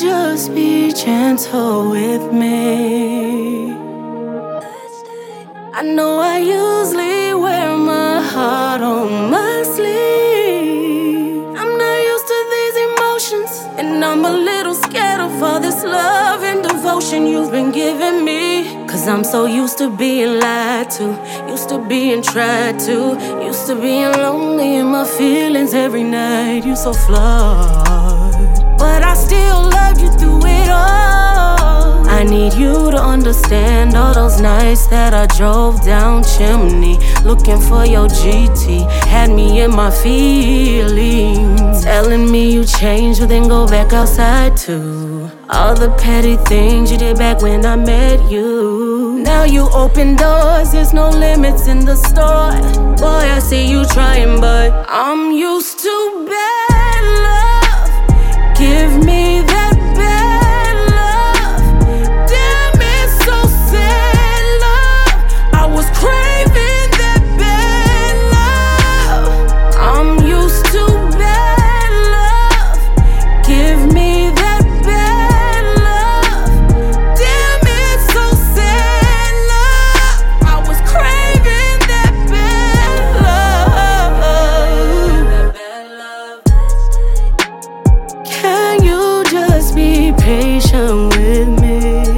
just be gentle with me? I know I usually wear my heart on my sleeve. I'm not used to these emotions, and I'm a little scared of all this love and devotion you've been giving me. Cause I'm so used to being lied to, used to being tried to, used to being lonely in my feelings every night. You so flawed, but I still love you through it all. I need you to understand all those nights that I drove down chimney looking for your GT, had me in my feelings, telling me you changed but then go back outside too. All the petty things you did back when I met you. Now you open doors, there's no limits in the store. Boy, I see you trying, but I'm used to bad love. Give me that bad love. Damn, it's so sad, love. I was craving that bad love. I'm used to bad love. Give me that bad love. Damn, it's so sad, love. I was craving that bad love. Can you just be patient with me?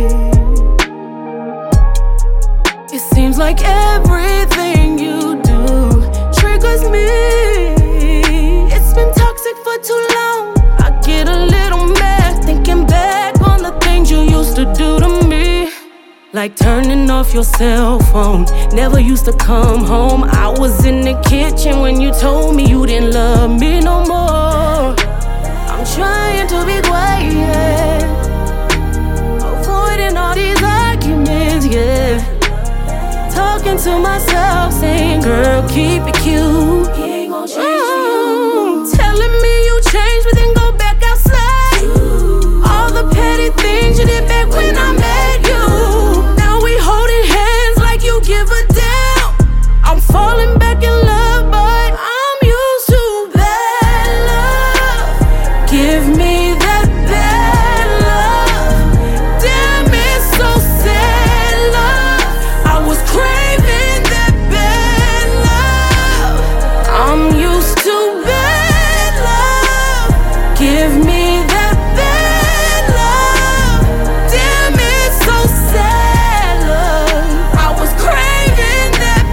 It seems like everything you do triggers me. It's been toxic for too long. I get a little mad thinking back on the things you used to do to me. Like turning off your cell phone, never used to come home. I was in the kitchen when you told me you didn't love me no more. I'm trying to be quiet, avoiding all these arguments, yeah. Talking to myself, saying, girl, keep it cute. He ain't gon' change for you. Telling me you changed, but then go back outside. All the petty things you did back when I met you. Now we holding hands like you give a damn. I'm falling back in love, but I'm used to bad love. Give me that bad love. Damn, it's so sad, love. I was craving that bad love. I'm used to bad love. Give me that bad love. Damn, it's so sad, love. I was craving that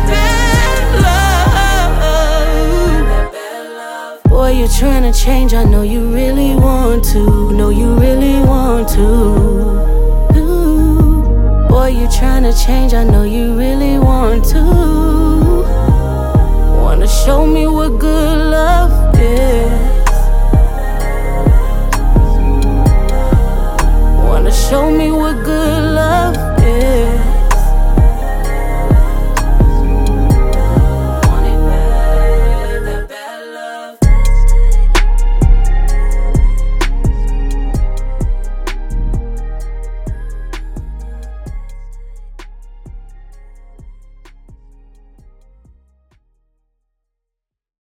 bad love. Boy, you're trying to change, I know you really want to. Know you really want to. Ooh. Boy, you're trying to change, I know you really want to. Wanna show me what good love